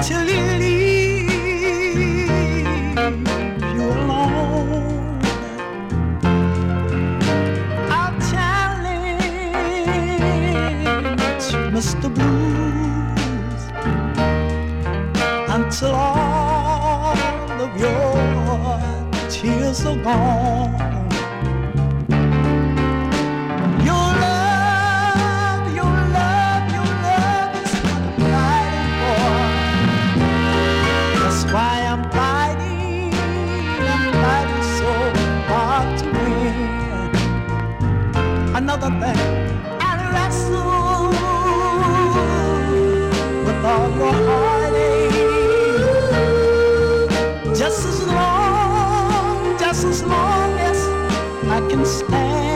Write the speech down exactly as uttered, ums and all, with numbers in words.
till he leaves you alone. I'll challenge Mister Blues until all of your tears are gone. Your love, your love, your love is what I'm fighting for. That's why I'm fighting, I'm fighting so hard to win. Another thing, I'll wrestle with all your heartache, just as long, just as long as I can stand.